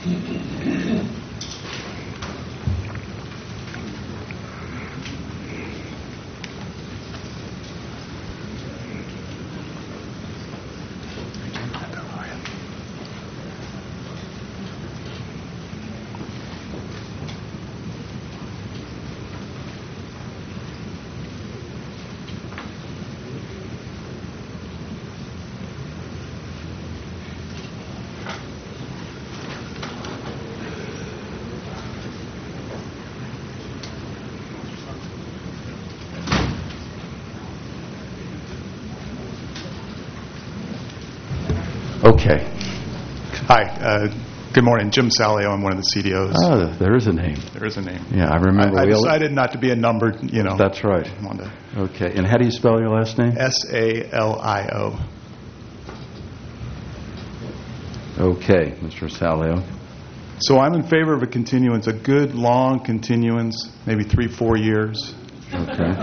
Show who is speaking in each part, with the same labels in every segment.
Speaker 1: Okay.
Speaker 2: Hi. Good morning. Jim Salio. I'm one of the CDOs.
Speaker 1: Oh, there is a name.
Speaker 2: There is a name.
Speaker 1: Yeah, I remember.
Speaker 2: I decided not to be a numbered,
Speaker 1: That's right. Okay. And how do you spell your last name?
Speaker 2: Salio.
Speaker 1: Okay, Mr. Salio.
Speaker 2: So I'm in favor of a continuance, a good, long continuance, maybe 3-4 years.
Speaker 1: Okay.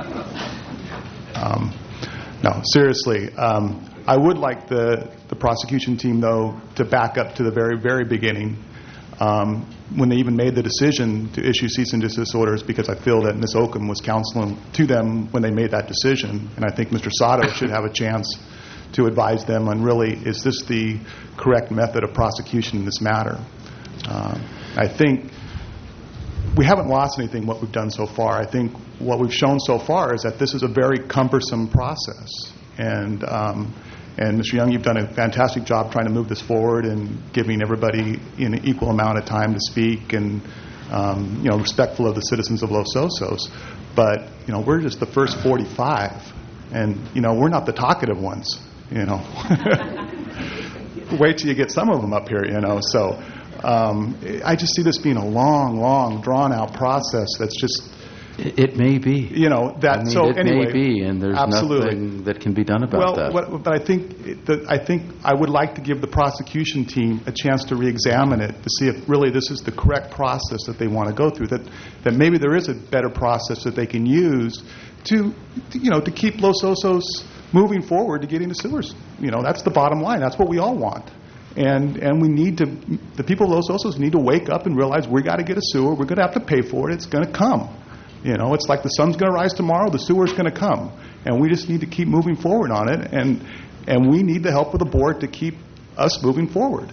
Speaker 2: No, seriously. I would like the prosecution team, though, to back up to the very, very beginning when they even made the decision to issue cease and desist orders, because I feel that Ms. Oakham was counseling to them when they made that decision. And I think Mr. Sato should have a chance to advise them on really, is this the correct method of prosecution in this matter? I think we haven't lost anything what we've done so far. I think what we've shown so far is that this is a very cumbersome process. And Mr. Young, you've done a fantastic job trying to move this forward and giving everybody an equal amount of time to speak and, respectful of the citizens of Los Osos. But, we're just the first 45. And, we're not the talkative ones, Wait till you get some of them up here, So I just see this being a long, drawn-out process that's just...
Speaker 1: It may be.
Speaker 2: It
Speaker 1: may be, and there's
Speaker 2: absolutely
Speaker 1: nothing that can be done about that.
Speaker 2: But I think I would like to give the prosecution team a chance to re-examine it to see if really this is the correct process that they want to go through. That maybe there is a better process that they can use to keep Los Osos moving forward to getting the sewers. That's the bottom line. That's what we all want. And we need to. The people of Los Osos need to wake up and realize we got to get a sewer. We're going to have to pay for it. It's going to come. It's like the sun's going to rise tomorrow, the sewer's going to come. And we just need to keep moving forward on it, and we need the help of the board to keep us moving forward.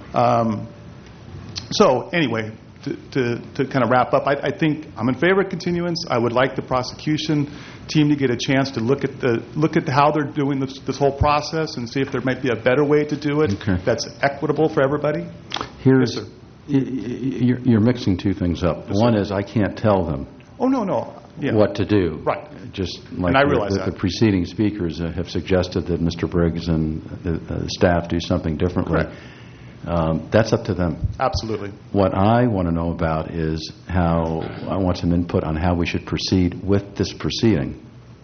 Speaker 2: So anyway, to kind of wrap up, I think I'm in favor of continuance. I would like the prosecution team to get a chance to look at how they're doing this whole process and see if there might be a better way to do it that's equitable for everybody.
Speaker 1: Yes, you're mixing two things up.
Speaker 2: Yes,
Speaker 1: one is I can't tell them.
Speaker 2: Oh, no. Yeah.
Speaker 1: What to do.
Speaker 2: Right.
Speaker 1: Just like
Speaker 2: and I realize
Speaker 1: the preceding speakers have suggested that Mr. Briggs and the staff do something differently. That's up to them.
Speaker 2: Absolutely.
Speaker 1: What I want to know about is how I want some input on how we should proceed with this proceeding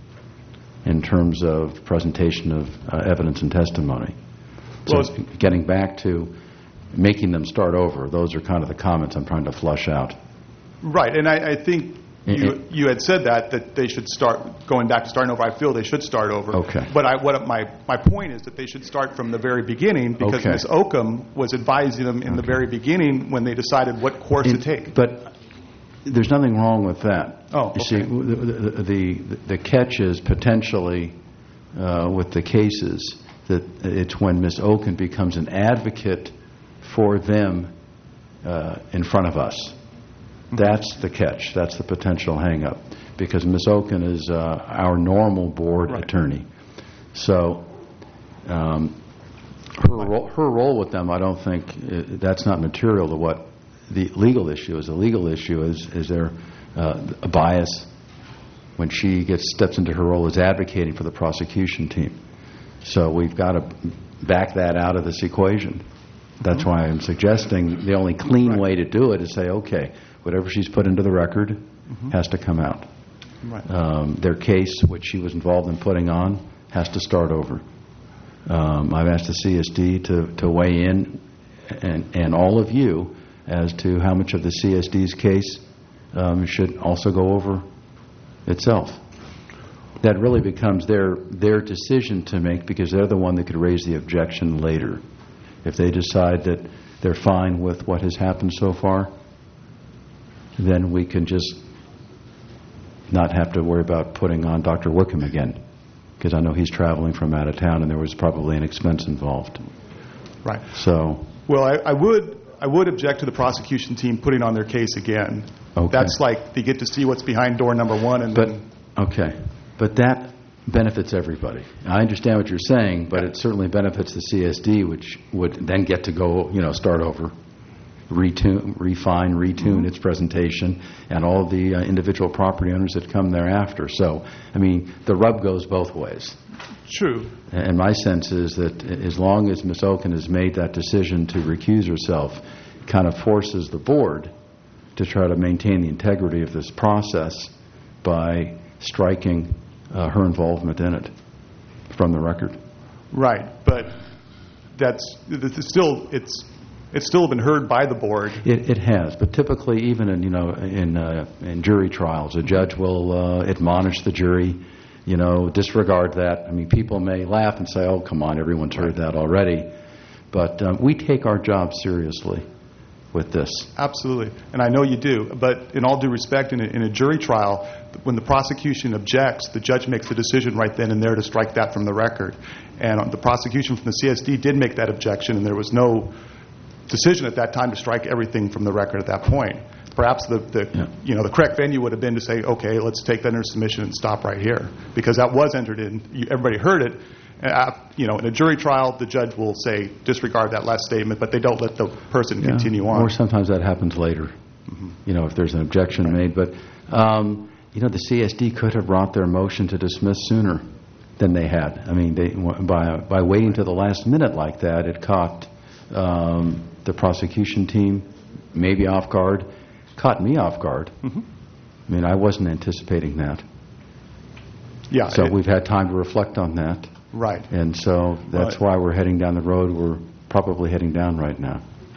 Speaker 1: in terms of presentation of evidence and testimony. So getting back to making them start over, those are kind of the comments I'm trying to flush out.
Speaker 2: Right, and I think you had said that they should start going back to starting over. I feel they should start over.
Speaker 1: Okay.
Speaker 2: But my point is that they should start from the very beginning because Ms. Oakham was advising them in the very beginning when they decided what course to take.
Speaker 1: But there's nothing wrong with that.
Speaker 2: Oh, okay.
Speaker 1: You see, the catch is potentially with the cases that it's when Ms. Oakham becomes an advocate for them in front of us. That's the catch. That's the potential hang-up. Because Ms. Oakham is our normal board attorney. So her role with them, I don't think, that's not material to what the legal issue is. The legal issue is there a bias when she steps into her role as advocating for the prosecution team. So we've got to back that out of this equation. That's why I'm suggesting the only clean way to do it is say, okay, whatever she's put into the record has to come out. Right. Their case, which she was involved in putting on, has to start over. I've asked the CSD to weigh in, and all of you, as to how much of the CSD's case should also go over itself. That really becomes their decision to make because they're the one that could raise the objection later. If they decide that they're fine with what has happened so far, then we can just not have to worry about putting on Dr. Wickham again, because I know he's traveling from out of town and there was probably an expense involved.
Speaker 2: Right.
Speaker 1: So,
Speaker 2: well, I would object to the prosecution team putting on their case again.
Speaker 1: okay.
Speaker 2: That's like they get to see what's behind door number one, and
Speaker 1: okay, but that benefits everybody. I understand what you're saying, but it certainly benefits the CSD, which would then get to go, start over, retune its presentation, and all the individual property owners that come thereafter. So, I mean, the rub goes both ways.
Speaker 2: True.
Speaker 1: And my sense is that as long as Ms. Oken has made that decision to recuse herself, it kind of forces the board to try to maintain the integrity of this process by striking her involvement in it from the record.
Speaker 2: Right, but it's still been heard by the board.
Speaker 1: It has, but typically, even in jury trials, a judge will admonish the jury, disregard that. I mean, people may laugh and say, "Oh, come on, everyone's heard that already," but we take our job seriously with this.
Speaker 2: Absolutely, and I know you do. But in all due respect, in a jury trial, when the prosecution objects, the judge makes a decision right then and there to strike that from the record. And the prosecution from the CSD did make that objection, and there was no decision at that time to strike everything from the record at that point. Perhaps the correct venue would have been to say, okay, let's take that under submission and stop right here, because that was entered in. Everybody heard it. In a jury trial, the judge will say disregard that last statement, but they don't let the person continue on.
Speaker 1: Or sometimes that happens later, if there's an objection made. But the CSD could have brought their motion to dismiss sooner than they had. I mean, by waiting to the last minute like that, it caught the prosecution team maybe off guard, caught me off guard. I mean, I wasn't anticipating that.
Speaker 2: Yeah.
Speaker 1: So we've had time to reflect on that.
Speaker 2: Right.
Speaker 1: And so that's why we're heading down the road we're probably heading down right now.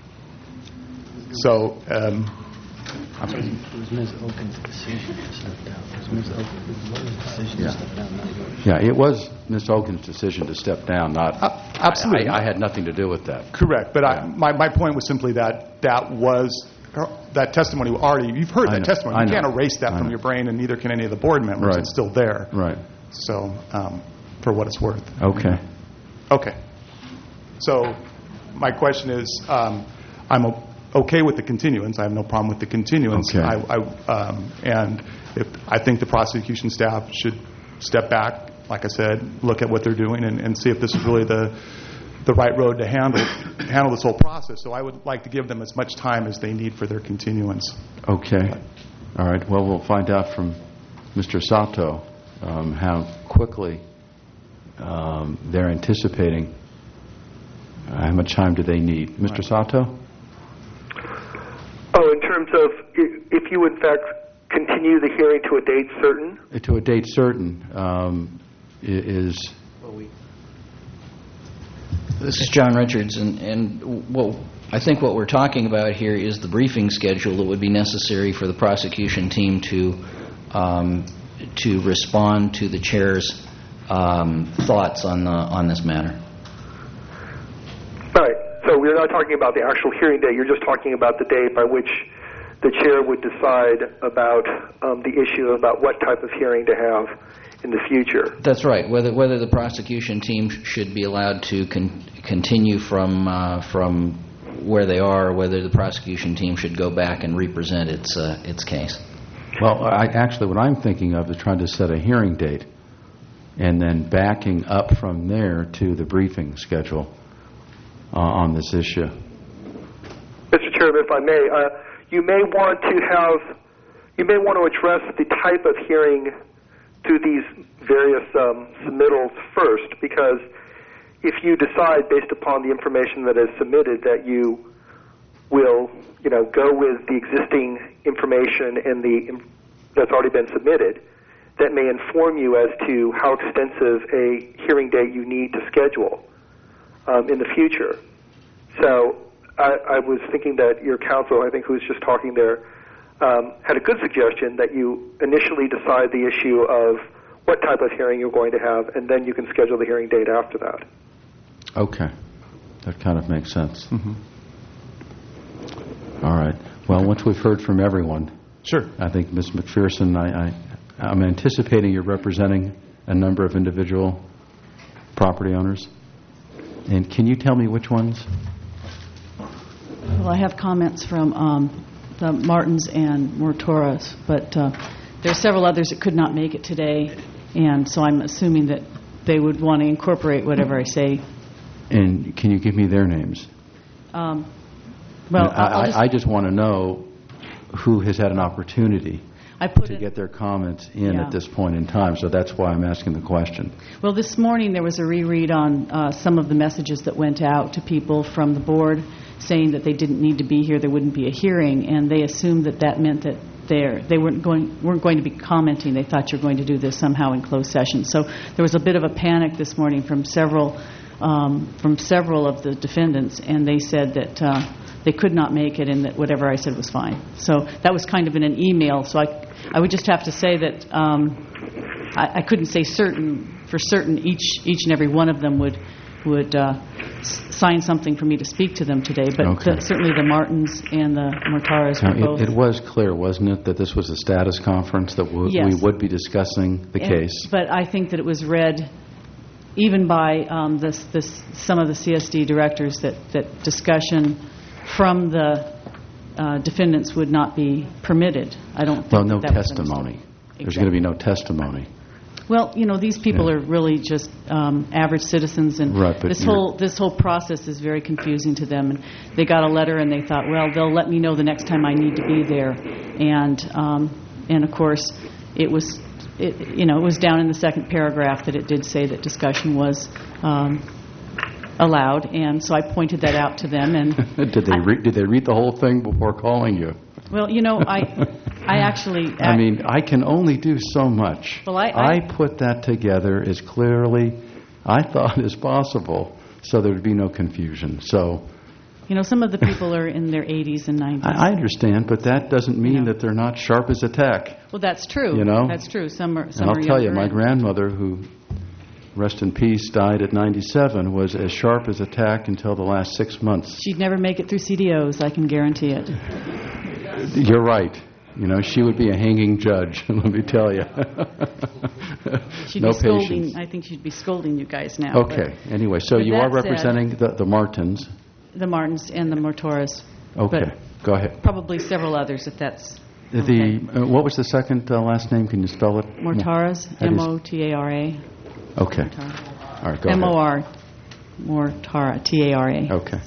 Speaker 2: So,
Speaker 3: It was Ms. Oken's decision to step down. It was Ms. Oken's decision to step down, not yours.
Speaker 1: Yeah, it was Ms. Oken's decision to step down, not...
Speaker 2: absolutely.
Speaker 1: I had nothing to do with that.
Speaker 2: Correct. But my point was simply that testimony already, you've heard that testimony. You can't erase that from your brain, and neither can any of the board members.
Speaker 1: Right.
Speaker 2: It's still there.
Speaker 1: Right.
Speaker 2: So, for what it's worth.
Speaker 1: Okay.
Speaker 2: Okay. So, my question is, I'm okay with the continuance. I have no problem with the continuance.
Speaker 1: Okay.
Speaker 2: And I think the prosecution staff should step back, like I said, look at what they're doing, and see if this is really the right road to handle this whole process. So I would like to give them as much time as they need for their continuance.
Speaker 1: Okay. All right. Well, we'll find out from Mr. Sato how quickly they're anticipating. How much time do they need? Mr. Sato?
Speaker 4: Oh, in terms of if you, in fact, continue the hearing to a date certain?
Speaker 1: To a date certain is...
Speaker 5: This is John Richards, and I think what we're talking about here is the briefing schedule that would be necessary for the prosecution team to respond to the chair's thoughts on this matter.
Speaker 4: Right. So we're not talking about the actual hearing day. You're just talking about the day by which the chair would decide about the issue about what type of hearing to have in the future.
Speaker 5: That's right. Whether the prosecution team should be allowed to continue from where they are, or whether the prosecution team should go back and represent its case.
Speaker 1: Well, what I'm thinking of is trying to set a hearing date and then backing up from there to the briefing schedule on this issue.
Speaker 4: Mr. Chairman, if I may, you may want to address the type of hearing through these various submittals first, because if you decide based upon the information that is submitted that you will, go with the existing information and that's already been submitted, that may inform you as to how extensive a hearing date you need to schedule in the future. So I was thinking that your counsel, I think who was just talking there, had a good suggestion that you initially decide the issue of what type of hearing you're going to have, and then you can schedule the hearing date after that.
Speaker 1: Okay. That kind of makes sense.
Speaker 2: Mm-hmm.
Speaker 1: All right. Well, once we've heard from everyone,
Speaker 2: Sure.
Speaker 1: I think, Ms. McPherson, I'm anticipating you're representing a number of individual property owners. And can you tell me which ones?
Speaker 6: Well, I have comments from the Martins and Mortoras, but there are several others that could not make it today, and so I'm assuming that they would want to incorporate whatever I say.
Speaker 1: And can you give me their names?
Speaker 6: Well,
Speaker 1: I just want to know who has had an opportunity to get their comments in at this point in time, so that's why I'm asking the question.
Speaker 6: Well, this morning there was a reread on some of the messages that went out to people from the board saying that they didn't need to be here, there wouldn't be a hearing, and they assumed that meant that they weren't going to be commenting. They thought you were going to do this somehow in closed session. So there was a bit of a panic this morning from several of the defendants, and they said that they could not make it and that whatever I said was fine. So that was kind of in an email. So I would just have to say that I couldn't say for certain each and every one of them would sign something for me to speak to them today. But certainly the Martins and the Mortaras were both.
Speaker 1: It was clear, wasn't it, that this was a status conference, that we would be discussing the case?
Speaker 6: But I think that it was read even by some of the CSD directors that discussion from the defendants would not be permitted. I don't think
Speaker 1: no testimony. There's going to be no testimony.
Speaker 6: Well, these people are really just average citizens, and this whole process is very confusing to them. And they got a letter, and they thought, well, they'll let me know the next time I need to be there. And of course, it was down in the second paragraph that it did say that discussion was allowed, and so I pointed that out to them. And
Speaker 1: did they read the whole thing before calling you?
Speaker 6: Well, I actually...
Speaker 1: I can only do so much.
Speaker 6: Well,
Speaker 1: I put that together as clearly, I thought, as possible, so there would be no confusion. So,
Speaker 6: some of the people are in their 80s and 90s.
Speaker 1: I understand, but that doesn't mean that they're not sharp as a tack.
Speaker 6: Well, that's true. That's true. Some are
Speaker 1: and I'll tell you, my grandmother, who, rest in peace, died at 97, was as sharp as a tack until the last 6 months.
Speaker 6: She'd never make it through CDOs, I can guarantee it.
Speaker 1: You're right. She would be a hanging judge, let me tell you. No patience.
Speaker 6: I think she'd be scolding you guys now.
Speaker 1: Okay. Anyway, so you are representing the Martins.
Speaker 6: The Martins and the Mortoras.
Speaker 1: Okay. Go ahead.
Speaker 6: Probably several others, if that's
Speaker 1: what was the second last name? Can you spell it?
Speaker 6: Mortaras. M-O-T-A-R-A.
Speaker 1: Okay.
Speaker 6: Mortara.
Speaker 1: All right, go
Speaker 6: M-O-R.
Speaker 1: ahead.
Speaker 6: Mortara. T-A-R-A.
Speaker 1: Okay.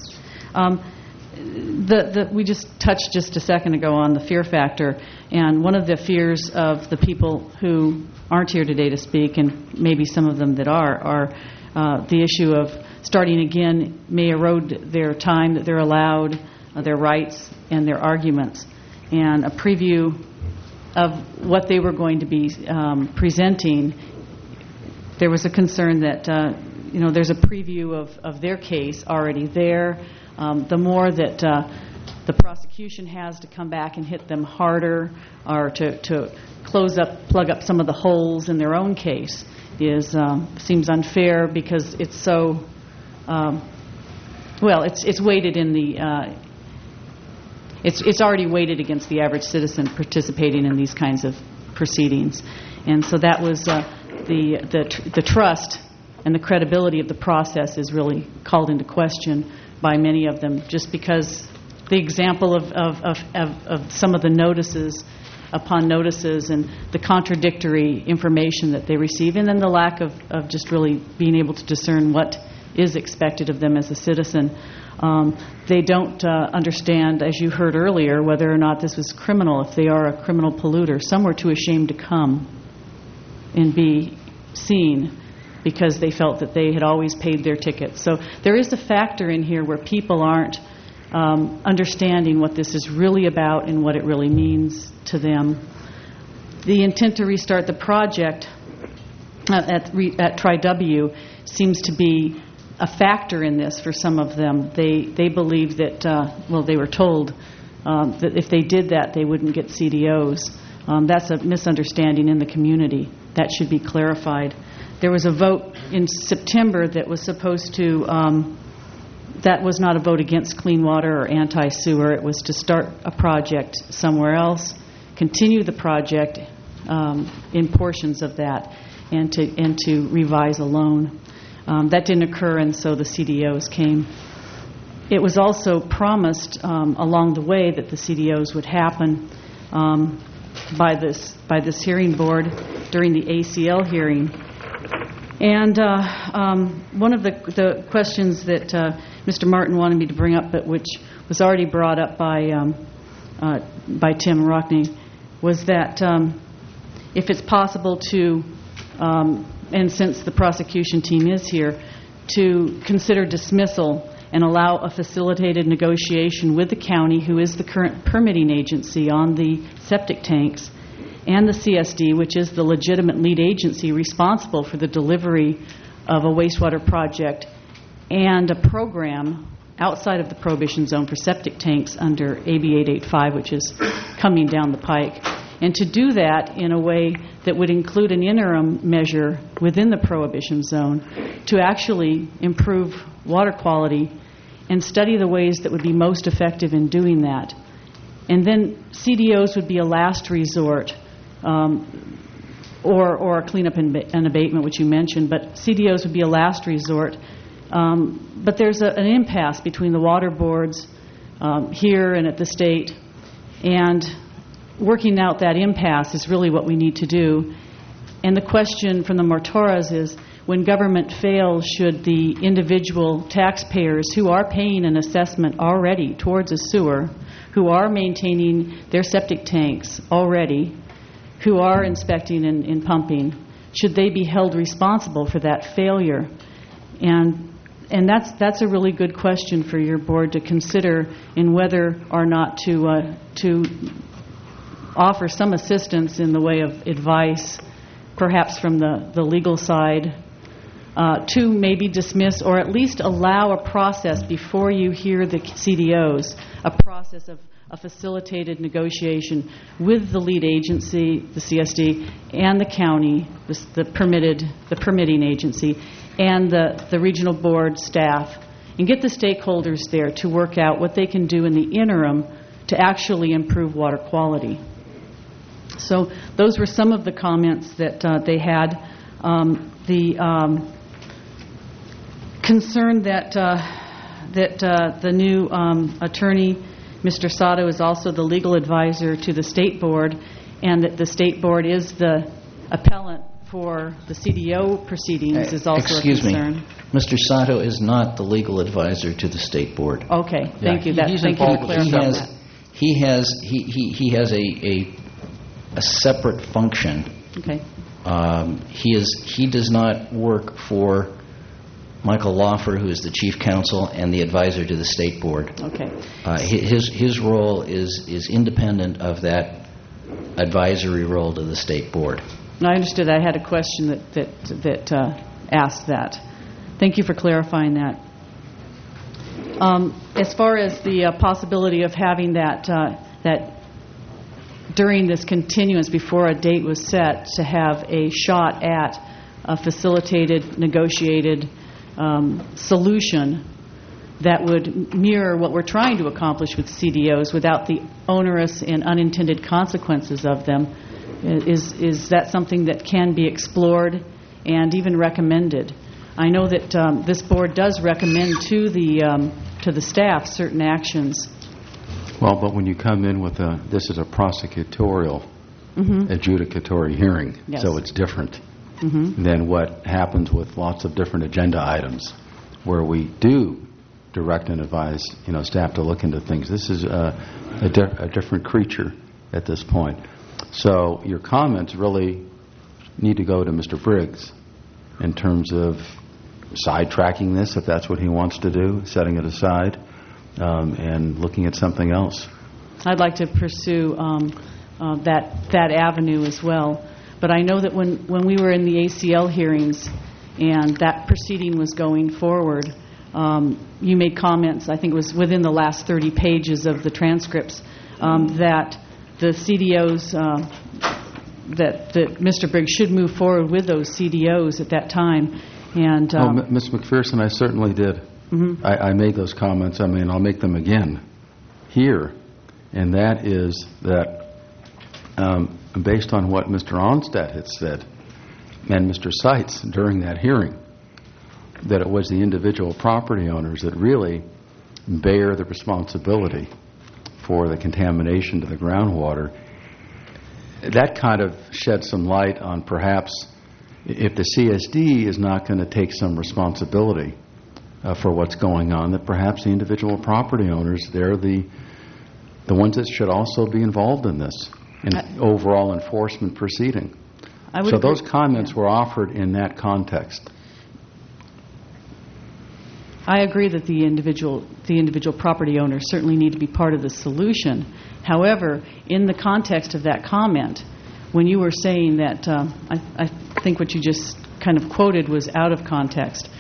Speaker 6: We just touched just a second ago on the fear factor, and one of the fears of the people who aren't here today to speak, and maybe some of them that are the issue of starting again may erode their time that they're allowed, their rights, and their arguments. And a preview of what they were going to be presenting, there was a concern that there's a preview of their case already there. The more that the prosecution has to come back and hit them harder, or to plug up some of the holes in their own case, seems unfair because it's so it's weighted in the it's already weighted against the average citizen participating in these kinds of proceedings, and so that was the trust and the credibility of the process is really called into question by many of them, just because the example of some of the notices upon notices and the contradictory information that they receive, and then the lack of just really being able to discern what is expected of them as a citizen. They don't understand, as you heard earlier, whether or not this was criminal. If they are a criminal polluter, some were too ashamed to come and be seen because they felt that they had always paid their tickets. So there is a factor in here where people aren't understanding what this is really about and what it really means to them. The intent to restart the project at Tri-W seems to be a factor in this for some of them. They believe that, they were told that if they did that, they wouldn't get CDOs. That's a misunderstanding in the community. That should be clarified. There was a vote in September that was supposed to that was not a vote against clean water or anti-sewer. It was to start a project somewhere else, continue the project in portions of that, and to revise a loan. That didn't occur, and so the CDOs came. It was also promised along the way that the CDOs would happen by this hearing board during the ACL hearing. And one of the questions that Mr. Martin wanted me to bring up, but which was already brought up by Tim Rockney, was that if it's possible to, and since the prosecution team is here, to consider dismissal and allow a facilitated negotiation with the county, who is the current permitting agency on the septic tanks, and the CSD, which is the legitimate lead agency responsible for the delivery of a wastewater project and a program outside of the prohibition zone for septic tanks under AB 885, which is coming down the pike. And to do that in a way that would include an interim measure within the prohibition zone to actually improve water quality and study the ways that would be most effective in doing that. And then CDOs would be a last resort, or a cleanup and abatement, which you mentioned, but CDOs would be a last resort. But there's an impasse between the water boards here and at the state, and working out that impasse is really what we need to do. And the question from the Mortoras is, when government fails, should the individual taxpayers who are paying an assessment already towards a sewer, who are maintaining their septic tanks already, who are inspecting and pumping, should they be held responsible for that failure? And that's a really good question for your board to consider in whether or not to offer some assistance in the way of advice, perhaps from the legal side, to maybe dismiss or at least allow a process before you hear the CDOs, a process of a facilitated negotiation with the lead agency, the CSD, and the county, the permitting agency, and the regional board staff, and get the stakeholders there to work out what they can do in the interim to actually improve water quality. So those were some of the comments that they had. The concern that the new attorney, Mr. Sato, is also the legal advisor to the state board, and that the state board is the appellant for the CDO proceedings is also a concern.
Speaker 5: Me. Mr. Sato is not the legal advisor to the state board.
Speaker 6: Okay, thank you. Thank you for clarifying that.
Speaker 5: He has a separate function.
Speaker 6: Okay.
Speaker 5: He does not work for Michael Lawfer, who is the chief counsel and the advisor to the state board.
Speaker 6: Okay.
Speaker 5: His role is independent of that advisory role to the state board.
Speaker 6: I understood. I had a question that asked that. Thank you for clarifying that. As far as the possibility of having that during this continuance before a date was set to have a shot at a facilitated, negotiated solution that would mirror what we're trying to accomplish with CDOs without the onerous and unintended consequences of them, is that something that can be explored and even recommended? I know that this board does recommend to the staff certain actions.
Speaker 1: Well, but when you come in with this is a prosecutorial, adjudicatory hearing,
Speaker 6: yes.
Speaker 1: So it's different than what happens with lots of different agenda items, where we do direct and advise, staff to look into things. This is a different creature at this point. So your comments really need to go to Mr. Briggs in terms of sidetracking this, if that's what he wants to do, setting it aside, and looking at something else.
Speaker 6: I'd like to pursue that avenue as well. But I know that when we were in the ACL hearings and that proceeding was going forward, you made comments, I think it was within the last 30 pages of the transcripts, that the CDOs, that Mr. Briggs should move forward with those CDOs at that time. And
Speaker 1: Ms. McPherson, I certainly did. I made those comments. I mean, I'll make them again here, and that is that based on what Mr. Onstadt had said and Mr. Seitz during that hearing, that it was the individual property owners that really bear the responsibility for the contamination to the groundwater. That kind of sheds some light on perhaps if the CSD is not going to take some responsibility for what's going on, that perhaps the individual property owners, they're the ones that should also be involved in this overall enforcement proceeding. So those comments were offered in that context.
Speaker 6: I agree that the individual property owners certainly need to be part of the solution. However, in the context of that comment, when you were saying that, I think what you just kind of quoted was out of context.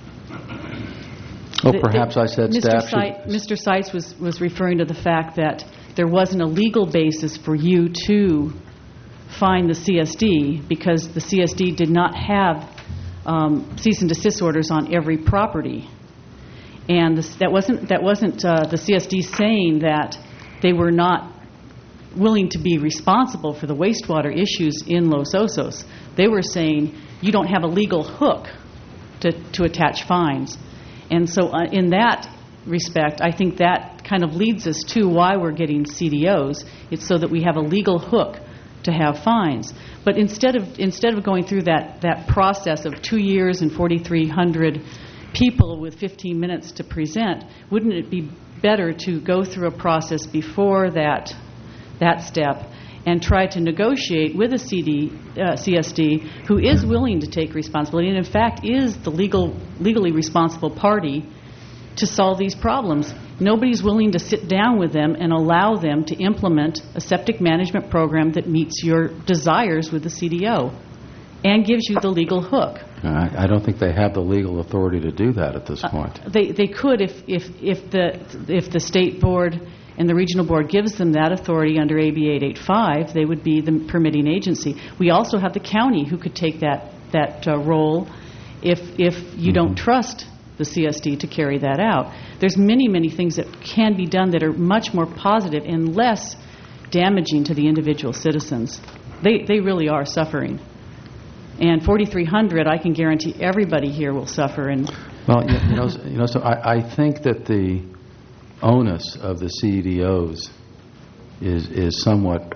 Speaker 1: Perhaps I said staff should...
Speaker 6: Mr. Seitz was referring to the fact that there wasn't a legal basis for you to fine the CSD because the CSD did not have cease and desist orders on every property. And that wasn't the CSD saying that they were not willing to be responsible for the wastewater issues in Los Osos. They were saying you don't have a legal hook to attach fines. And so in that respect, I think that kind of leads us to why we're getting CDOs. It's so that we have a legal hook to have fines. But instead of going through that process of 2 years and 4,300 people with 15 minutes to present, wouldn't it be better to go through a process before that step and try to negotiate with a CSD who is willing to take responsibility and in fact is the legally responsible party to solve these problems? Nobody's willing to sit down with them and allow them to implement a septic management program that meets your desires with the CDO and gives you the legal hook.
Speaker 1: I don't think they have the legal authority to do that at this point.
Speaker 6: They could if the state board and the regional board gives them that authority under AB 885, they would be the permitting agency. We also have the county who could take that role if you don't trust the CSD to carry that out. There's many things that can be done that are much more positive and less damaging to the individual citizens. They really are suffering. And 4,300, I can guarantee everybody here will suffer. And
Speaker 1: well, so I think that the onus of the CDOs is somewhat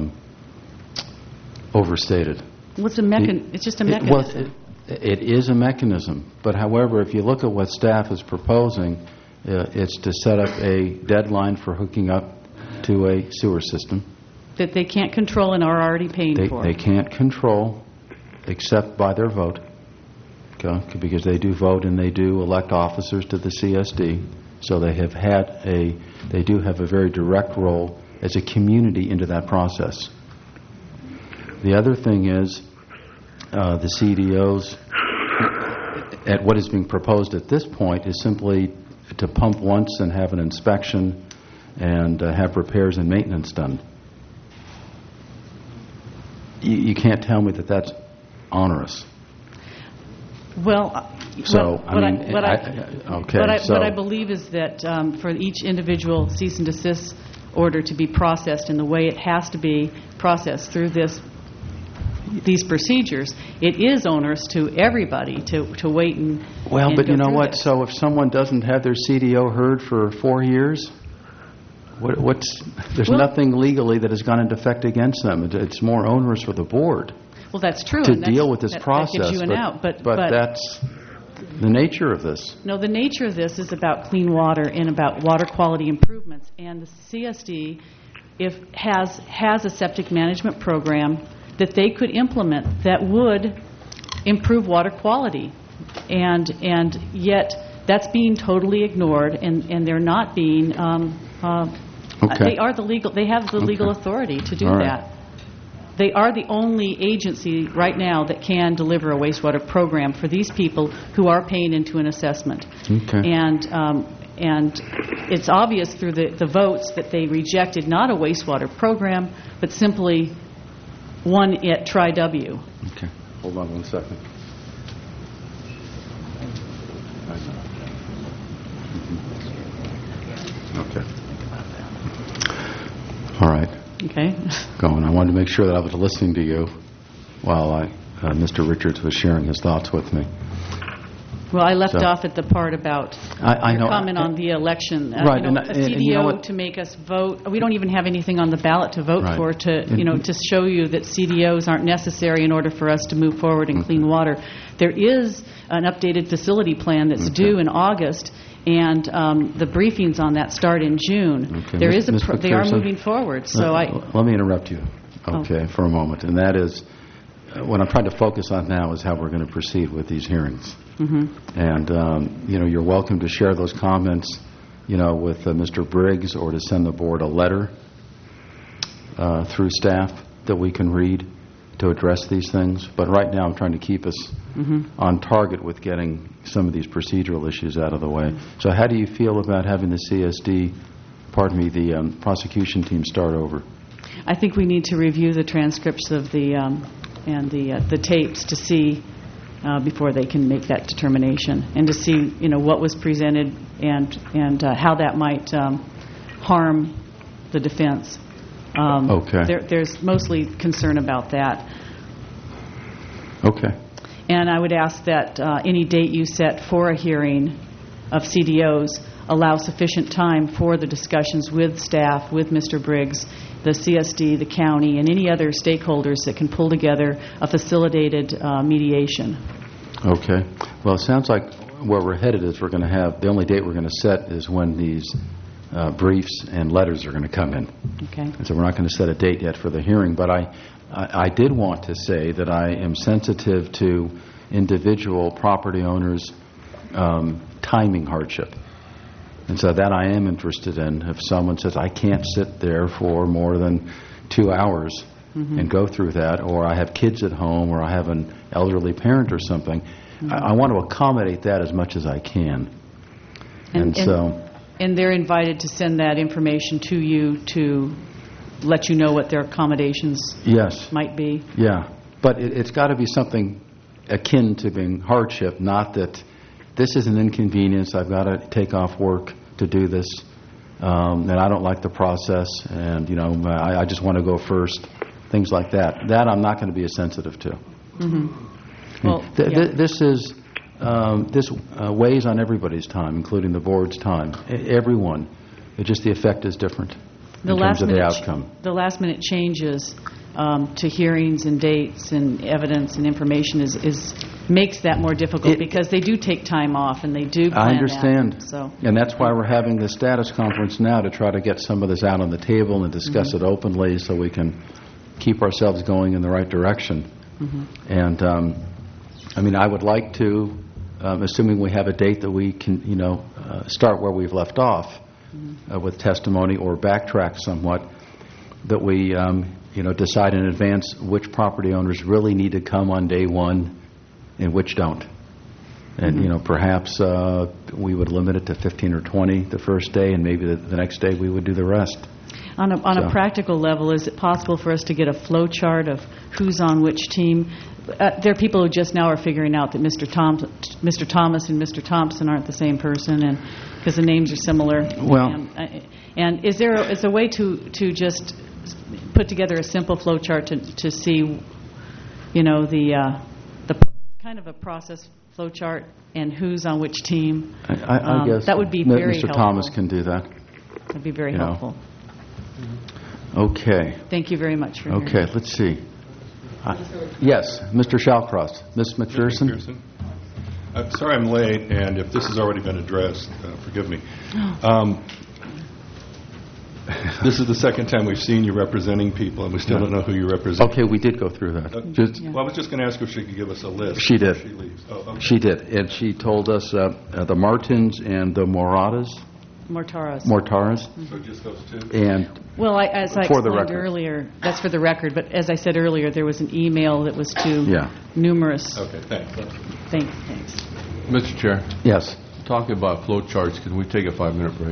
Speaker 1: overstated.
Speaker 6: It's just a mechanism.
Speaker 1: It is a mechanism, but however, if you look at what staff is proposing, it's to set up a deadline for hooking up to a sewer system
Speaker 6: that they can't control and are already paying for.
Speaker 1: They can't control except by their vote, okay? Because they do vote and they do elect officers to the CSD, so they do have a very direct role as a community into that process. The other thing is the CDOs, at what is being proposed at this point, is simply to pump once and have an inspection and have repairs and maintenance done. You can't tell me that that's onerous.
Speaker 6: Well, what I believe is that for each individual cease and desist order to be processed in the way it has to be processed through these procedures, it is onerous to everybody to wait and
Speaker 1: well, but you know what?
Speaker 6: This.
Speaker 1: So if someone doesn't have their CDO heard for 4 years, there's nothing legally that has gone into effect against them. It's more onerous for the board.
Speaker 6: Well, that's true.
Speaker 1: To deal with this process,
Speaker 6: that gives you an out. But
Speaker 1: that's the nature of this.
Speaker 6: No, the nature of this is about clean water and about water quality improvements. And the CSD, has a septic management program that they could implement that would improve water quality, and yet that's being totally ignored, and they're not being.
Speaker 1: Okay.
Speaker 6: They have the legal authority to do that. They are the only agency right now that can deliver a wastewater program for these people who are paying into an assessment.
Speaker 1: Okay.
Speaker 6: And it's obvious through the votes that they rejected not a wastewater program, but simply one at Tri-W.
Speaker 1: Okay. Hold on 1 second.
Speaker 6: Okay?
Speaker 1: going. I wanted to make sure that I was listening to you while Mr. Richards was sharing his thoughts with me.
Speaker 6: Well, I left
Speaker 1: So-
Speaker 6: off at the part about
Speaker 1: I
Speaker 6: your
Speaker 1: know.
Speaker 6: comment on the election.
Speaker 1: Right,
Speaker 6: You know,
Speaker 1: and
Speaker 6: a
Speaker 1: you know
Speaker 6: CDO
Speaker 1: what-
Speaker 6: to make us vote. We don't even have anything on the ballot to vote
Speaker 1: Right.
Speaker 6: for to show you that CDOs aren't necessary in order for us to move forward in clean water. There is an updated facility plan that's due in August, and the briefings on that start in June.
Speaker 1: Okay.
Speaker 6: There is
Speaker 1: Ms.
Speaker 6: they are
Speaker 1: McPherson?
Speaker 6: moving forward. So
Speaker 1: Let me interrupt you, okay, for a moment. And that is, what I'm trying to focus on now is how we're going to proceed with these hearings. And, you're welcome to share those comments, with Mr. Briggs, or to send the board a letter through staff that we can read to address these things. But right now, I'm trying to keep us on target with getting some of these procedural issues out of the way. So how do you feel about having the CSD, the prosecution team start over?
Speaker 6: I think we need to review the transcripts of the and the tapes to see before they can make that determination, and to see what was presented and how that might harm the defense.
Speaker 1: Okay.
Speaker 6: There's mostly concern about that.
Speaker 1: Okay.
Speaker 6: And I would ask that any date you set for a hearing of CDOs allow sufficient time for the discussions with staff, with Mr. Briggs, the CSD, the county, and any other stakeholders that can pull together a facilitated mediation.
Speaker 1: Okay. Well, it sounds like where we're headed is we're going to have, the only date we're going to set is when these briefs and letters are going to come in.
Speaker 6: Okay.
Speaker 1: And so we're not going to set a date yet for the hearing. But I did want to say that I am sensitive to individual property owners' timing hardship. And so that I am interested in. If someone says, I can't sit there for more than 2 hours and go through that, or I have kids at home, or I have an elderly parent or something, I want to accommodate that as much as I can.
Speaker 6: And they're invited to send that information to you to let you know what their accommodations might be.
Speaker 1: Yeah. But it's got to be something akin to being hardship, not that this is an inconvenience, I've got to take off work to do this, and I don't like the process, and I just want to go first, things like that. That I'm not going to be as sensitive to.
Speaker 6: Well,
Speaker 1: This weighs on everybody's time, including the board's time. Everyone. Just the effect is different in terms of the outcome.
Speaker 6: The last minute changes to hearings and dates and evidence and information makes that more difficult because they do take time off and they do plan
Speaker 1: I understand.
Speaker 6: that. So.
Speaker 1: And that's why we're having the status conference now, to try to get some of this out on the table and discuss it openly so we can keep ourselves going in the right direction. And, I would like to, assuming we have a date that we can, start where we've left off with testimony or backtrack somewhat, that we, decide in advance which property owners really need to come on day one and which don't. And, perhaps we would limit it to 15 or 20 the first day, and maybe the next day we would do the rest.
Speaker 6: On a practical level, is it possible for us to get a flow chart of who's on which team? There are people who just now are figuring out that Mr. Thomas and Mr. Thompson aren't the same person, and because the names are similar.
Speaker 1: Well,
Speaker 6: and is there a way to just put together a simple flow chart to see, the kind of a process flow chart and who's on which team?
Speaker 1: I guess
Speaker 6: that would be very
Speaker 1: Mr.
Speaker 6: helpful.
Speaker 1: Thomas can do that.
Speaker 6: That'd be very helpful.
Speaker 1: Okay.
Speaker 6: Thank you very much for
Speaker 1: Okay, let's see. Yes, Mr. Shallcross. Ms. McPherson?
Speaker 7: I'm sorry I'm late, and if this has already been addressed, forgive me. This is the second time we've seen you representing people, and we still don't know who you represent.
Speaker 1: Okay, we did go through that.
Speaker 7: Well, I was just going to ask if she could give us a list.
Speaker 1: She did.
Speaker 7: She leaves. Oh, okay.
Speaker 1: She did, and she told us the Martins and the Mortaras.
Speaker 7: So just those two?
Speaker 1: And
Speaker 6: well, as I
Speaker 1: for the
Speaker 6: explained
Speaker 1: record.
Speaker 6: earlier, that's for the record, but as I said earlier, there was an email that was to numerous.
Speaker 7: Okay, thanks.
Speaker 6: Thanks.
Speaker 8: Mr. Chair,
Speaker 1: yes.
Speaker 8: talking about flow charts, can we take a 5-minute break?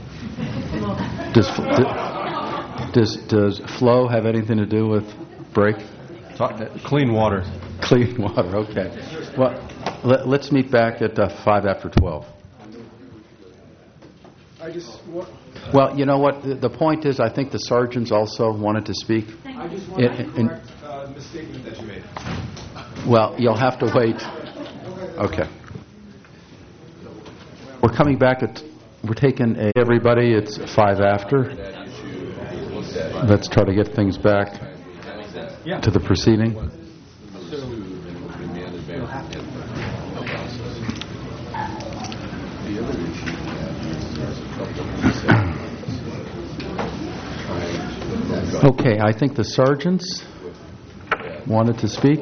Speaker 1: Does flow have anything to do with break?
Speaker 8: Clean water.
Speaker 1: Clean water, okay. Well, let's meet back at 5 after 12. Well, you know what? The point is, I think the sergeants also wanted to speak.
Speaker 9: I just wanted to correct the misstatement that you made.
Speaker 1: Well, you'll have to wait. Okay. We're coming back we're taking everybody. It's 5 after. Let's try to get things back to the proceeding. Okay, I think the sergeants wanted to speak.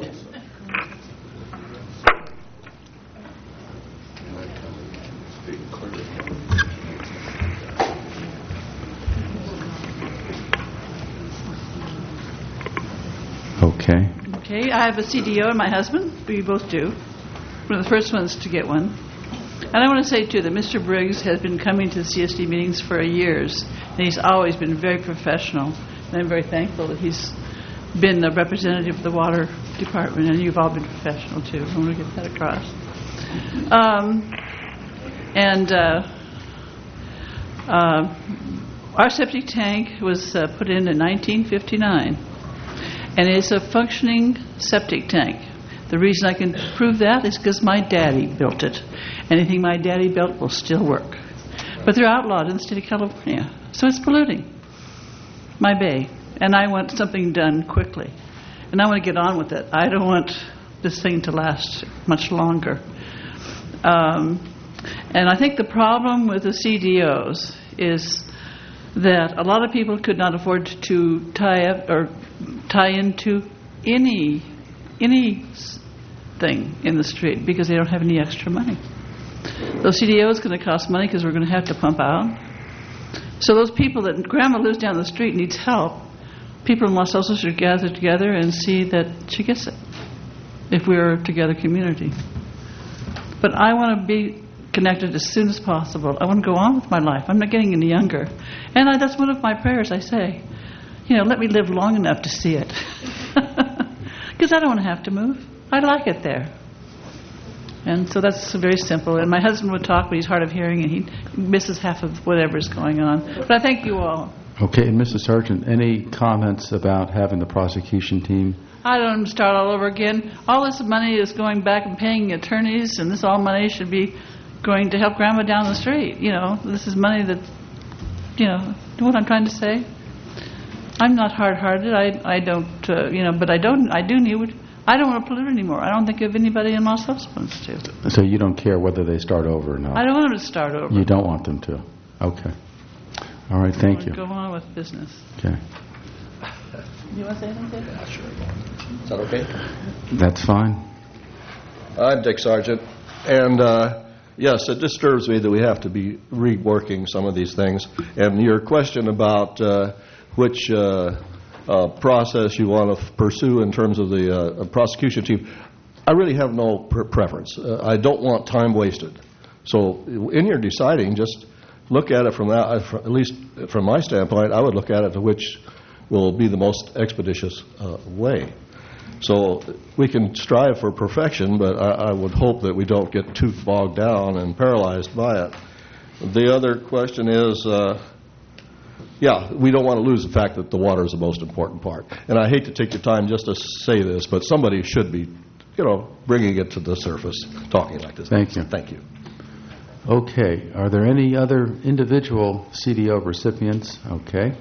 Speaker 1: Okay.
Speaker 10: Okay, I have a CDO and my husband. We both do. One of the first ones to get one. And I want to say, too, that Mr. Briggs has been coming to the CSD meetings for years, and he's always been very professional. And I'm very thankful that he's been the representative of the water department, and you've all been professional, too. I want to get that across. Our septic tank was put in 1959, and it's a functioning septic tank. The reason I can prove that is because my daddy built it. Anything my daddy built will still work. But they're outlawed in the state of California, so it's polluting my bay, and I want something done quickly. And I want to get on with it. I don't want this thing to last much longer. And I think the problem with the CDOs is that a lot of people could not afford to tie into any thing in the street because they don't have any extra money. Those CDOs are going to cost money because we're going to have to pump out. So those people that Grandma lives down the street needs help, people in Los Osos should gather together and see that she gets it if we're a together community. But I want to be connected as soon as possible. I want to go on with my life. I'm not getting any younger. And that's one of my prayers. I say, let me live long enough to see it. Because I don't want to have to move. I like it there. And so that's very simple. And my husband would talk, but he's hard of hearing, and he misses half of whatever's going on. But I thank you all.
Speaker 1: Okay, and Mr. Sergeant, any comments about having the prosecution team?
Speaker 10: I don't want to start all over again. All this money is going back and paying attorneys, and this all money should be going to help Grandma down the street. This is money that, know what I'm trying to say? I'm not hard-hearted. I don't, but I don't want to pollute anymore. I don't think of anybody in Los Osos wants to.
Speaker 1: So you don't care whether they start over or not?
Speaker 10: I don't want them to start over.
Speaker 1: You don't want them to? Okay. All right, thank you.
Speaker 10: Go on with business.
Speaker 1: Okay.
Speaker 10: You want to say anything?
Speaker 11: Yeah, sure. Is that okay?
Speaker 1: That's fine.
Speaker 11: I'm Dick Sargent, and yes, it disturbs me that we have to be reworking some of these things. And your question about which process you want to pursue in terms of the prosecution team, I really have no preference. I don't want time wasted. So in your deciding, just look at it from that, at least from my standpoint, I would look at it to which will be the most expeditious way. So we can strive for perfection, but I would hope that we don't get too bogged down and paralyzed by it. The other question is, we don't want to lose the fact that the water is the most important part. And I hate to take your time just to say this, but somebody should be, bringing it to the surface, talking like this.
Speaker 1: Thank you.
Speaker 11: Thank you.
Speaker 1: Okay. Are there any other individual CDO recipients? Okay.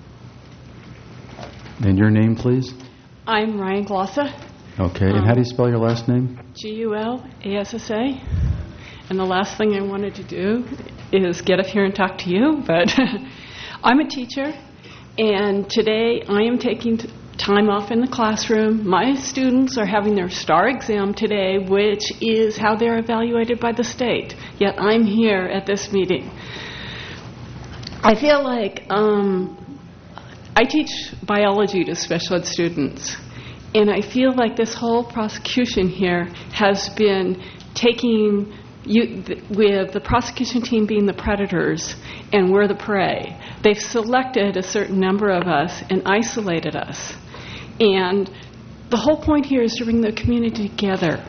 Speaker 1: And your name, please?
Speaker 12: I'm Ryan Glossa.
Speaker 1: Okay. And how do you spell your last name?
Speaker 12: Gulassa. And the last thing I wanted to do is get up here and talk to you, but I'm a teacher, and today I am taking time off in the classroom. My students are having their STAR exam today, which is how they're evaluated by the state, yet I'm here at this meeting. I feel like I teach biology to special ed students, and I feel like this whole prosecution here has been taking with the prosecution team being the predators and we're the prey. They've selected a certain number of us and isolated us. And the whole point here is to bring the community together.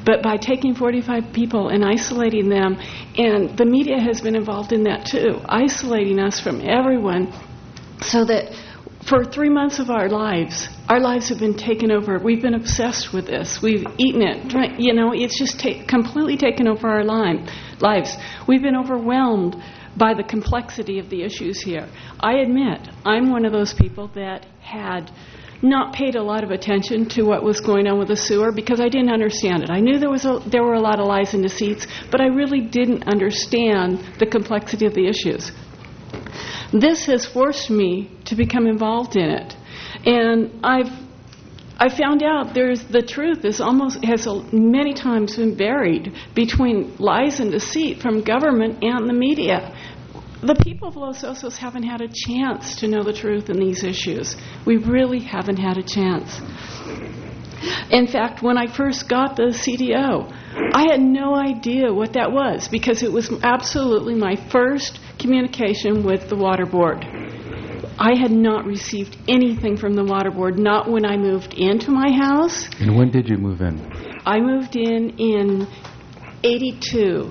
Speaker 12: But by taking 45 people and isolating them, and the media has been involved in that too, isolating us from everyone, so that for 3 months of our lives have been taken over. We've been obsessed with this. We've eaten it. It's just completely taken over our lives. We've been overwhelmed by the complexity of the issues here. I admit, I'm one of those people that had not paid a lot of attention to what was going on with the sewer because I didn't understand it. I knew there were a lot of lies and deceits, but I really didn't understand the complexity of the issues. This has forced me to become involved in it, and I found out the truth has many times been buried between lies and deceit from government and the media. The people of Los Osos haven't had a chance to know the truth in these issues. We really haven't had a chance. In fact, when I first got the CDO, I had no idea what that was because it was absolutely my first communication with the Water Board. I had not received anything from the Water Board, not when I moved into my house.
Speaker 1: And when did you move in?
Speaker 12: I moved in 82.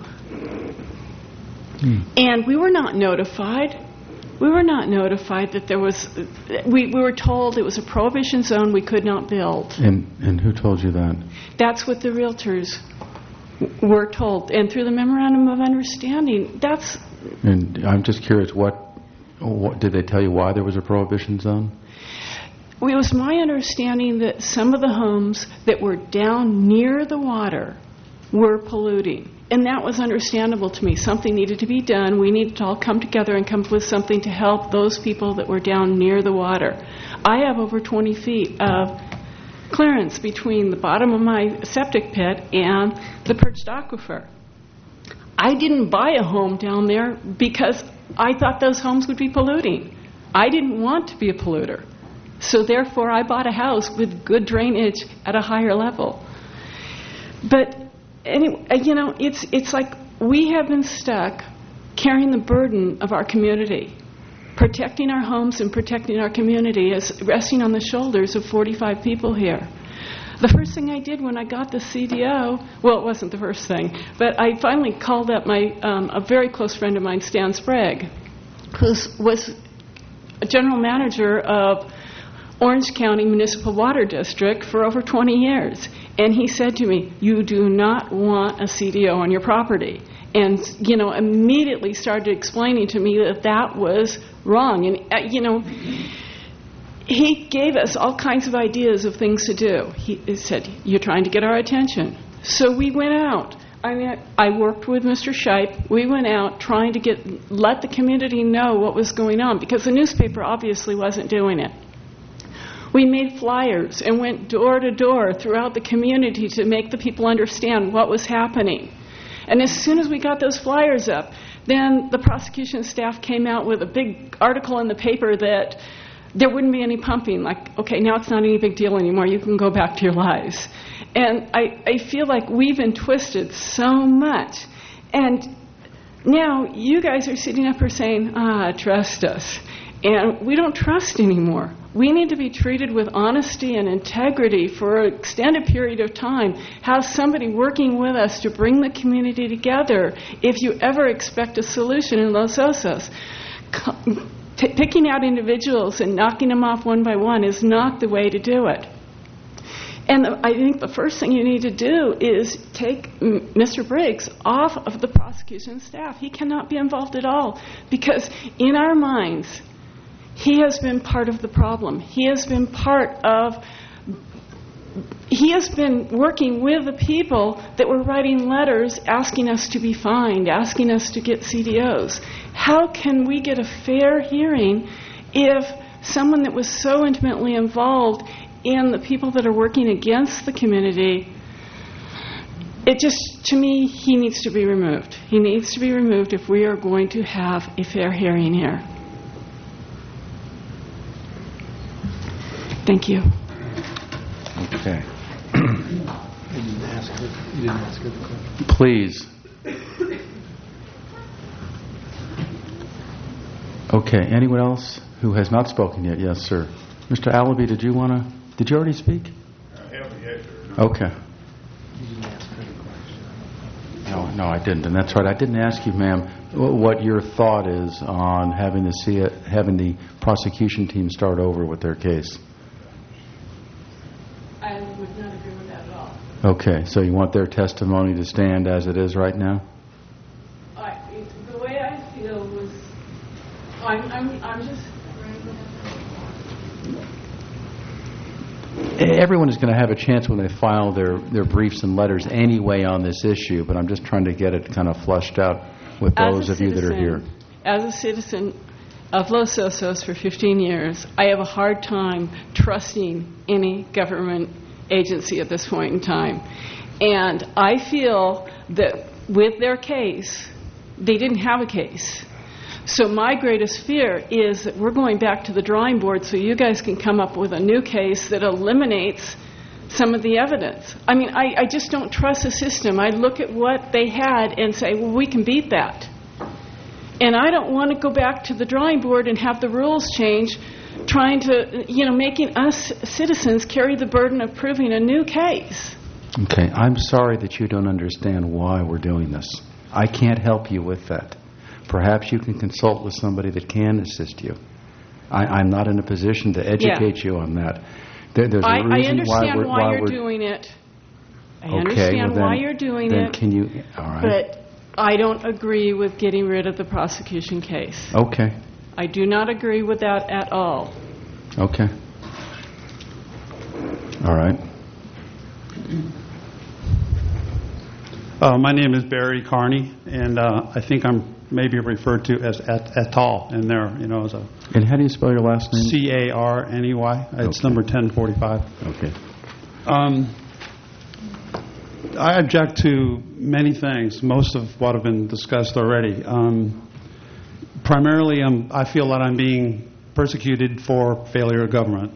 Speaker 12: And we were not notified. We were not notified that there was... We were told it was a prohibition zone, we could not build.
Speaker 1: And who told you that?
Speaker 12: That's what the realtors were told. And through the Memorandum of Understanding, that's...
Speaker 1: And I'm just curious, what did they tell you why there was a prohibition zone?
Speaker 12: It was my understanding that some of the homes that were down near the water were polluting. And that was understandable to me. Something needed to be done. We needed to all come together and come up with something to help those people that were down near the water. I have over 20 feet of clearance between the bottom of my septic pit and the perched aquifer. I didn't buy a home down there because I thought those homes would be polluting. I didn't want to be a polluter. So therefore, I bought a house with good drainage at a higher level. But anyway, it's like we have been stuck carrying the burden of our community. Protecting our homes and protecting our community is resting on the shoulders of 45 people here. The first thing I did when I got the CDO, well, it wasn't the first thing, but I finally called up a very close friend of mine, Stan Sprague, who was a general manager of Orange County Municipal Water District for over 20 years. And he said to me, "You do not want a CDO on your property." And, immediately started explaining to me that was wrong. And, he gave us all kinds of ideas of things to do. He said, "You're trying to get our attention." So we went out. I worked with Mr. Shipe. We went out trying to let the community know what was going on because the newspaper obviously wasn't doing it. We made flyers and went door to door throughout the community to make the people understand what was happening. And as soon as we got those flyers up, then the prosecution staff came out with a big article in the paper that there wouldn't be any pumping. Like, okay, now it's not any big deal anymore. You can go back to your lives. And I feel like we've been twisted so much. And now you guys are sitting up here saying, trust us. And we don't trust anymore. We need to be treated with honesty and integrity for an extended period of time. Have somebody working with us to bring the community together if you ever expect a solution in Los Osos. Picking out individuals and knocking them off one by one is not the way to do it. And I think the first thing you need to do is take Mr. Briggs off of the prosecution staff. He cannot be involved at all because in our minds, he has been part of the problem. He has been working with the people that were writing letters asking us to be fined, asking us to get CDOs. How can we get a fair hearing if someone that was so intimately involved in the people that are working against the community, to me, he needs to be removed. He needs to be removed if we are going to have a fair hearing here. Thank you.
Speaker 1: Okay.
Speaker 3: You didn't ask her the question.
Speaker 1: Please. Okay. Anyone else who has not spoken yet? Yes, sir. Mr. Allaby, did you already speak?
Speaker 13: I haven't yet, sir.
Speaker 1: Okay.
Speaker 3: You didn't ask her the
Speaker 1: No, I didn't, and that's right. I didn't ask you, ma'am, what your thought is on having the prosecution team start over with their case.
Speaker 12: I would not agree with that at all.
Speaker 1: Okay, so you want their testimony to stand as it is right now?
Speaker 12: The way I feel was, I'm just.
Speaker 1: Everyone is going to have a chance when they file their briefs and letters anyway on this issue, but I'm just trying to get it kind of flushed out with those of you that are here.
Speaker 12: As a citizen of Los Osos for 15 years, I have a hard time trusting any government agency at this point in time. And I feel that with their case, they didn't have a case. So my greatest fear is that we're going back to the drawing board so you guys can come up with a new case that eliminates some of the evidence. I mean, I just don't trust the system. I look at what they had and say, well, we can beat that. And I don't want to go back to the drawing board and have the rules change, trying to, making us citizens carry the burden of proving a new case.
Speaker 1: Okay, I'm sorry that you don't understand why we're doing this. I can't help you with that. Perhaps you can consult with somebody that can assist you. I'm not in a position to educate you on that. There's a reason
Speaker 12: I understand why you're
Speaker 1: we're
Speaker 12: doing it. I
Speaker 1: okay,
Speaker 12: understand
Speaker 1: well
Speaker 12: why you're doing
Speaker 1: then
Speaker 12: it.
Speaker 1: Can you? All right.
Speaker 12: But I don't agree with getting rid of the prosecution case.
Speaker 1: Okay.
Speaker 12: I do not agree with that at all.
Speaker 1: Okay. All right.
Speaker 13: My name is Barry Carney, and I think I'm maybe referred to as et al. In there, as a.
Speaker 1: And how do you spell your last name?
Speaker 13: C-A-R-N-E-Y. It's number 1045.
Speaker 1: Okay.
Speaker 13: I object to many things, most of what have been discussed already. Primarily, I feel that I'm being persecuted for failure of government.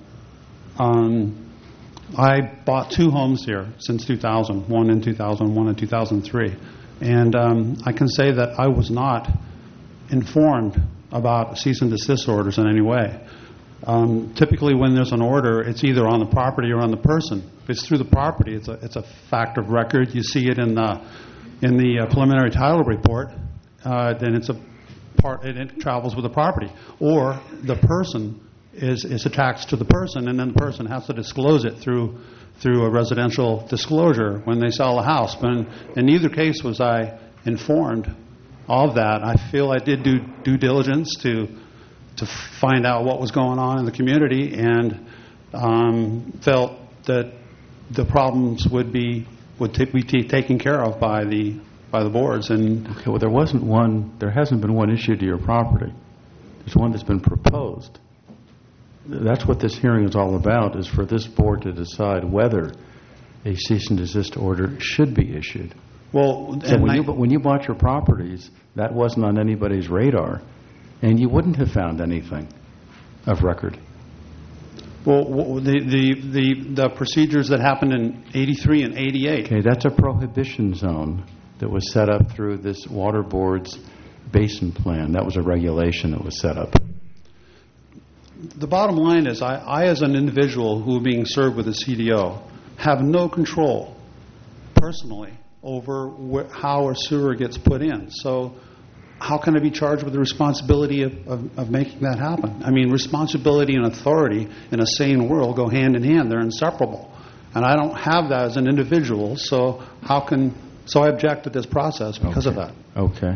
Speaker 13: I bought 2 homes here since 2000, one in 2001 and 2003. And I can say that I was not informed about cease and desist orders in any way. Typically, when there's an order, it's either on the property or on the person. If it's through the property, it's a fact of record. You see it in the preliminary title report. Then it's it travels with the property, or the person is attached to the person, and then the person has to disclose it through a residential disclosure when they sell a house. But in neither case was I informed of that. I feel I did do due diligence to find out what was going on in the community, and felt that the problems would be taken care of by the boards. And
Speaker 1: okay, well, there hasn't been one issue to your property. There's one that's been proposed. That's what this hearing is all about, is for this board to decide whether a cease and desist order should be issued.
Speaker 13: Well,
Speaker 1: so when you bought your properties, that wasn't on anybody's radar, and you wouldn't have found anything of record.
Speaker 13: Well, the procedures that happened in 83 and 88.
Speaker 1: Okay, that's a prohibition zone that was set up through this water board's basin plan. That was a regulation that was set up.
Speaker 13: The bottom line is, I as an individual who is being served with a CDO, have no control personally over how a sewer gets put in. So how can I be charged with the responsibility of making that happen? I mean, responsibility and authority in a sane world go hand in hand. They're inseparable. And I don't have that as an individual, so I object to this process because of that.
Speaker 1: Okay.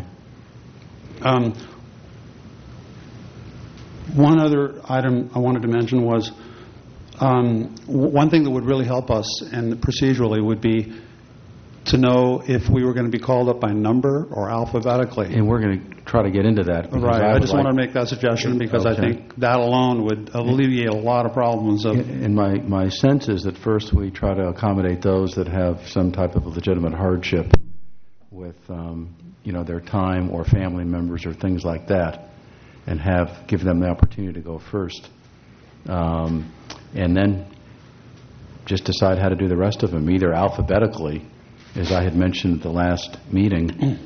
Speaker 13: One other item I wanted to mention was one thing that would really help us, and procedurally, would be to know if we were going to be called up by number or alphabetically.
Speaker 1: And we're going to try to get into that.
Speaker 13: Right. I just want to make that suggestion because I think that alone would alleviate a lot of problems.
Speaker 1: And my sense is that first we try to accommodate those that have some type of legitimate hardship with their time or family members or things like that, and give them the opportunity to go first. And then just decide how to do the rest of them, either alphabetically, as I had mentioned at the last meeting,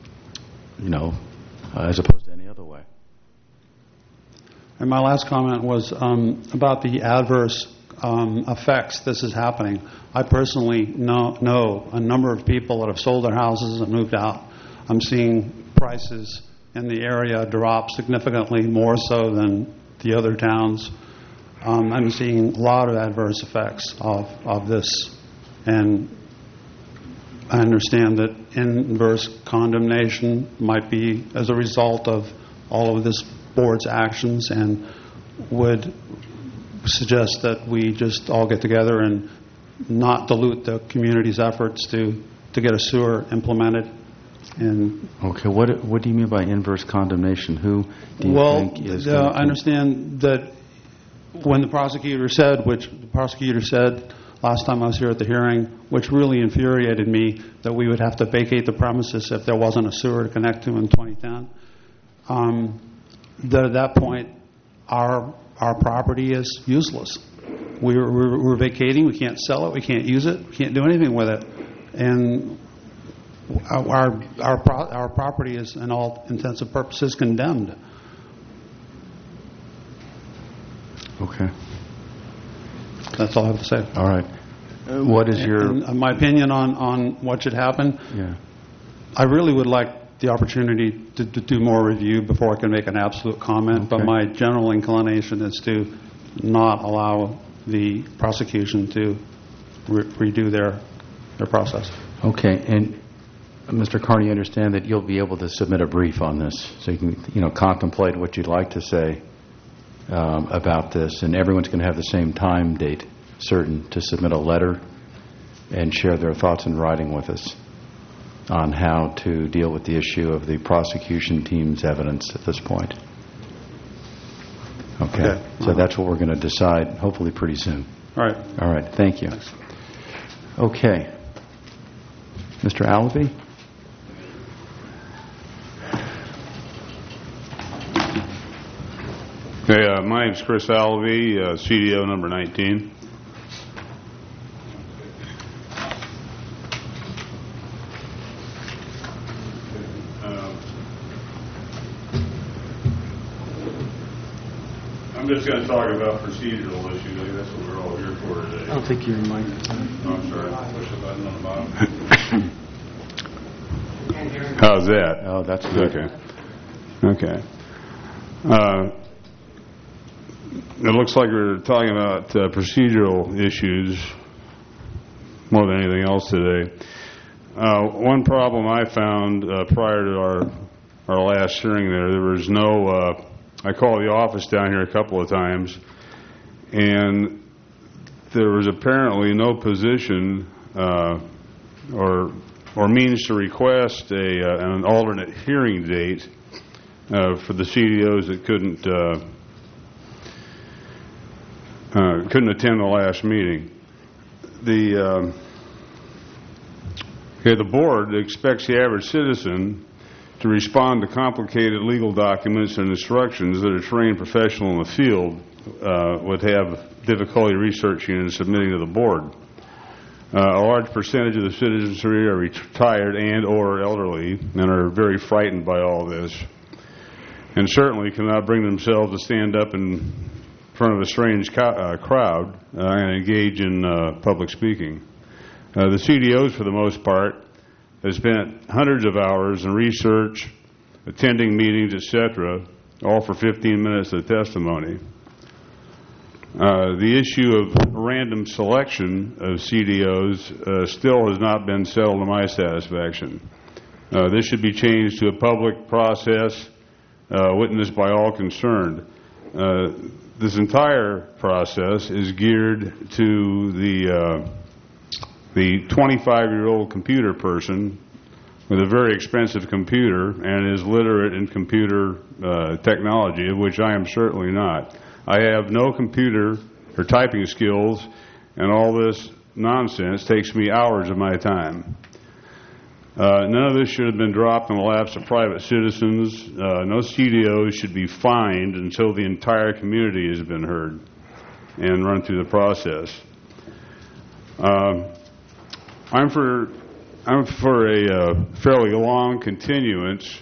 Speaker 1: as opposed to any other way.
Speaker 13: And my last comment was about the adverse effects this is happening. I personally know a number of people that have sold their houses and moved out. I'm seeing prices in the area drop significantly more so than the other towns. I'm seeing a lot of adverse effects of this, and I understand that inverse condemnation might be as a result of all of this board's actions, and would suggest that we just all get together and not dilute the community's efforts to get a sewer implemented. And
Speaker 1: okay, what do you mean by inverse condemnation? Who do you think is going to...
Speaker 13: I understand that when the prosecutor said last time I was here at the hearing, which really infuriated me, that we would have to vacate the premises if there wasn't a sewer to connect to in 2010. That at that point, our property is useless. We're vacating. We can't sell it. We can't use it. We can't do anything with it. And our property is, in all intents and purposes, condemned.
Speaker 1: Okay.
Speaker 13: That's all I have to say.
Speaker 1: All right. What is your...
Speaker 13: my opinion on what should happen?
Speaker 1: Yeah.
Speaker 13: I really would like the opportunity to do more review before I can make an absolute comment, but my general inclination is to not allow the prosecution to redo their process.
Speaker 1: Okay. And Mr. Carney, you understand that you'll be able to submit a brief on this, so you can contemplate what you'd like to say about this, and everyone's going to have the same time date certain to submit a letter and share their thoughts in writing with us on how to deal with the issue of the prosecution team's evidence at this point. Okay. So that's what we're going to decide, hopefully pretty soon.
Speaker 13: All right.
Speaker 1: All right. Thank you. Okay. Mr. Allaby?
Speaker 14: Hey, my name's Chris Allaby, CDO number 19. I'm just going to talk about procedural issues. I think that's what we're all here for today.
Speaker 3: I don't think you're in my...
Speaker 14: Oh, I'm sorry. Push the button on the bottom. How's that?
Speaker 1: Oh, that's good.
Speaker 14: Okay. It looks like we're talking about procedural issues more than anything else today. One problem I found prior to our last hearing there was no... I called the office down here a couple of times, and there was apparently no position or means to request an alternate hearing date for the CDOs that couldn't attend the last meeting. The board expects the average citizen to respond to complicated legal documents and instructions that a trained professional in the field would have difficulty researching and submitting to the board. A large percentage of the citizenry are retired and or elderly and are very frightened by all this, and certainly cannot bring themselves to stand up in front of a strange crowd and engage in public speaking. The CDOs, for the most part, have spent hundreds of hours in research, attending meetings, etc., all for 15 minutes of testimony. The issue of random selection of CDOs still has not been settled to my satisfaction. This should be changed to a public process witnessed by all concerned. This entire process is geared to the 25-year-old computer person with a very expensive computer and is literate in computer technology, of which I am certainly not. I have no computer or typing skills, and all this nonsense takes me hours of my time. None of this should have been dropped in the laps of private citizens. No CDOs should be fined until the entire community has been heard and run through the process. I'm for a fairly long continuance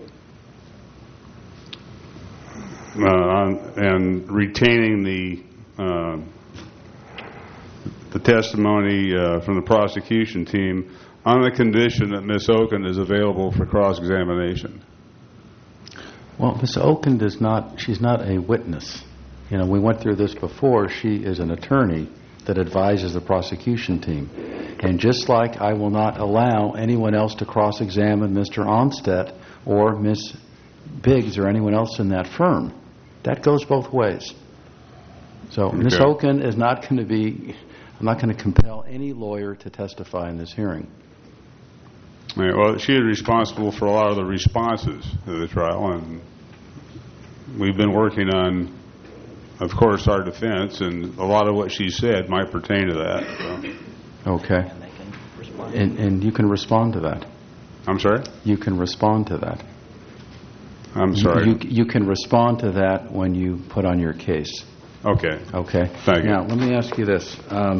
Speaker 14: and retaining the testimony from the prosecution team on the condition that Ms. Oken is available for cross-examination.
Speaker 1: Well, Ms. Oken she's not a witness. You know, we went through this before. She is an attorney that advises the prosecution team. And just like I will not allow anyone else to cross-examine Mr. Onstedt or Ms. Biggs or anyone else in that firm, that goes both ways. So
Speaker 14: Okay.
Speaker 1: Ms. Oken is not going to be, I'm not going to compel any lawyer to testify in this hearing.
Speaker 14: Yeah, well, she is responsible for a lot of the responses to the trial, and we've been working on, of course, our defense, and a lot of what she said might pertain to that. So.
Speaker 1: Okay. And you can respond to that.
Speaker 14: I'm sorry?
Speaker 1: You can respond to that.
Speaker 14: I'm sorry.
Speaker 1: You can respond to that when you put on your case.
Speaker 14: Okay.
Speaker 1: Okay.
Speaker 14: Thank you.
Speaker 1: Now, let me ask you this.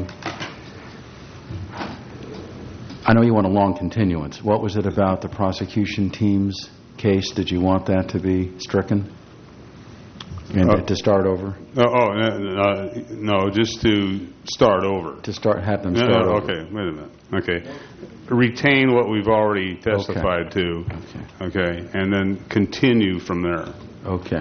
Speaker 1: I know you want a long continuance. What was it about the prosecution team's case? Did you want that to be stricken and to start over?
Speaker 14: No, just to start over.
Speaker 1: To have them start over.
Speaker 14: Okay, wait a minute. Okay. Retain what we've already testified to. Okay. And then continue from there.
Speaker 1: Okay.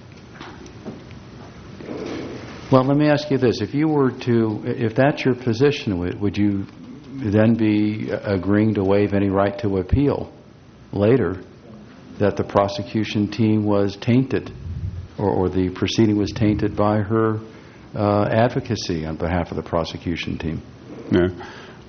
Speaker 1: Well, let me ask you this. If that's your position, would you then be agreeing to waive any right to appeal later that the prosecution team was tainted or the proceeding was tainted by her advocacy on behalf of the prosecution team?
Speaker 14: Yeah.